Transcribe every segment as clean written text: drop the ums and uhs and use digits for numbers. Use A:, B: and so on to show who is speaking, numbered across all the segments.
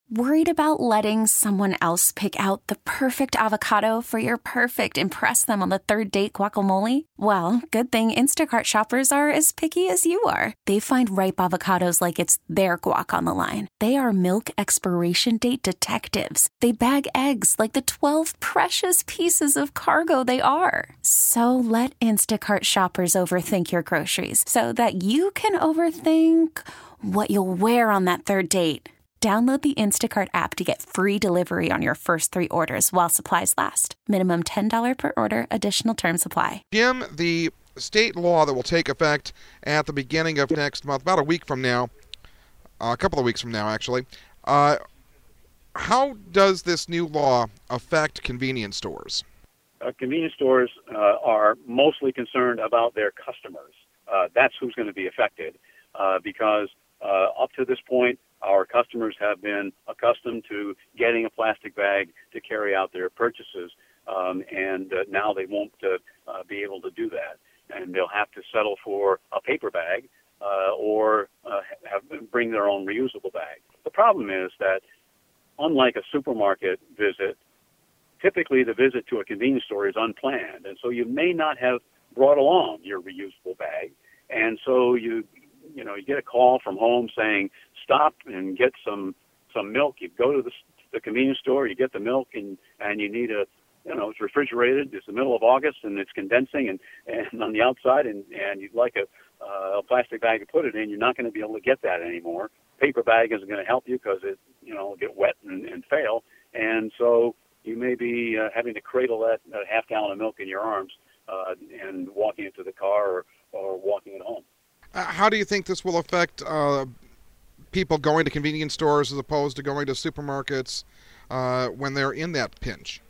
A: Worried about letting someone else pick out the perfect avocado for your perfect impress them on the third date guacamole? Well, good thing Instacart shoppers are as picky as you are. They find ripe avocados like it's their guac on the line. They are milk expiration date detectives. They bag eggs like the 12 precious pieces of cargo they are. So let Instacart shoppers overthink your groceries so that you can overthink what you'll wear on that third date. Download the Instacart app to get free delivery on your first 3 orders while supplies last. Minimum $10 per order. Additional terms apply.
B: Jim, the state law that will take effect at the beginning of next month, about a week from now, a couple of weeks from now, actually, how does this new law affect convenience stores?
C: Convenience stores are mostly concerned about their customers. That's who's going to be affected because up to this point, our customers have been accustomed to getting a plastic bag to carry out their purchases, and now they won't be able to do that. And they'll have to settle for a paper bag or bring their own reusable bag. The problem is that, unlike a supermarket visit, typically the visit to a convenience store is unplanned, and so you may not have brought along your reusable bag, and so you get a call from home saying, stop and get some milk. You go to the convenience store, you get the milk, and you need it's refrigerated. It's the middle of August, and it's condensing and on the outside, and you'd like a plastic bag to put it in. You're not going to be able to get that anymore. Paper bag isn't going to help you because it'll get wet and fail, and so you may be having to cradle that half gallon of milk in your arms and walking it to the car or walking it home.
B: How do you think this will affect people going to convenience stores as opposed to going to supermarkets when they're in that pinch?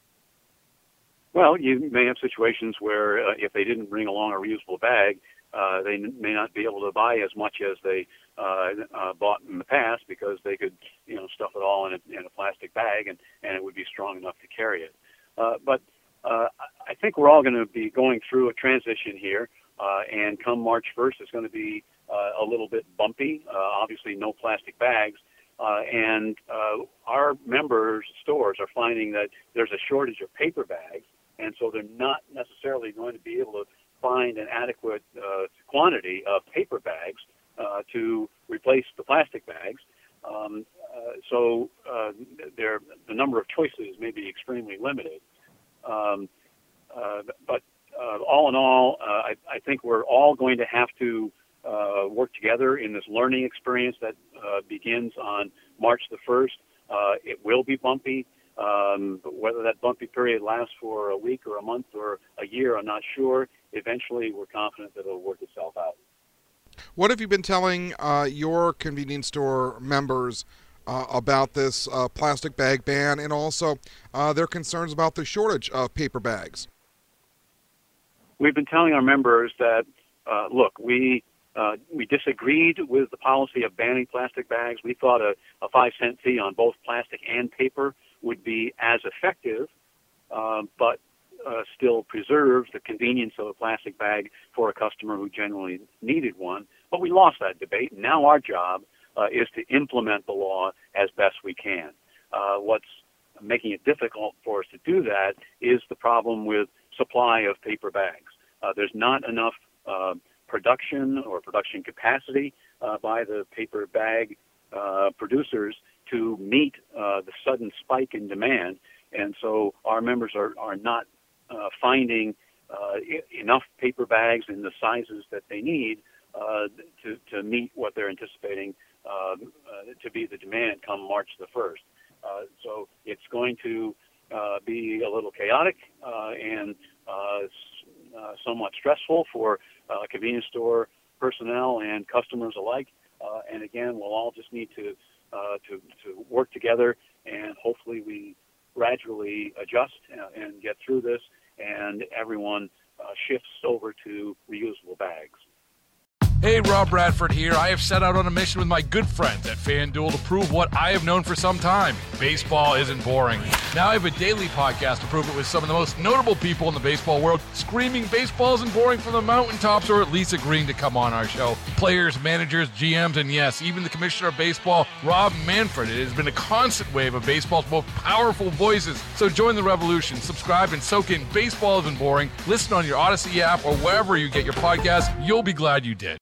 C: Well, you may have situations where if they didn't bring along a reusable bag, they may not be able to buy as much as they bought in the past because they could stuff it all in a plastic bag and it would be strong enough to carry it. But I think we're all going to be going through a transition here. And come March 1st, it's going to be a little bit bumpy. Obviously, no plastic bags. And our members' stores are finding that there's a shortage of paper bags, and so they're not necessarily going to be able to find an adequate quantity of paper bags to replace the plastic bags. So the number of choices may be extremely limited. But all in all, I think we're all going to have to work together in this learning experience that begins on March the 1st. It will be bumpy. But whether that bumpy period lasts for a week or a month or a year, I'm not sure. Eventually, we're confident that it'll work itself out.
B: What have you been telling your convenience store members about this plastic bag ban and also their concerns about the shortage of paper bags?
C: We've been telling our members that, look, we disagreed with the policy of banning plastic bags. We thought a 5-cent fee on both plastic and paper would be as effective, but still preserve the convenience of a plastic bag for a customer who genuinely needed one. But we lost that debate. Now our job is to implement the law as best we can. What's making it difficult for us to do that is the problem with supply of paper bags. There's not enough production or production capacity by the paper bag producers to meet the sudden spike in demand, and so our members are not finding enough paper bags in the sizes that they need to meet what they're anticipating to be the demand come March the 1st. So it's going to be a little chaotic and somewhat stressful for convenience store personnel and customers alike. And again, we'll all just need to work together, and hopefully we gradually adjust and get through this, and everyone shifts over to reusable bags.
D: Hey, Rob Bradford here. I have set out on a mission with my good friends at FanDuel to prove what I have known for some time. Baseball isn't boring. Now I have a daily podcast to prove it with some of the most notable people in the baseball world, screaming baseball isn't boring from the mountaintops, or at least agreeing to come on our show. Players, managers, GMs, and yes, even the commissioner of baseball, Rob Manfred. It has been a constant wave of baseball's most powerful voices. So join the revolution. Subscribe and soak in Baseball Isn't Boring. Listen on your Odyssey app or wherever you get your podcasts. You'll be glad you did.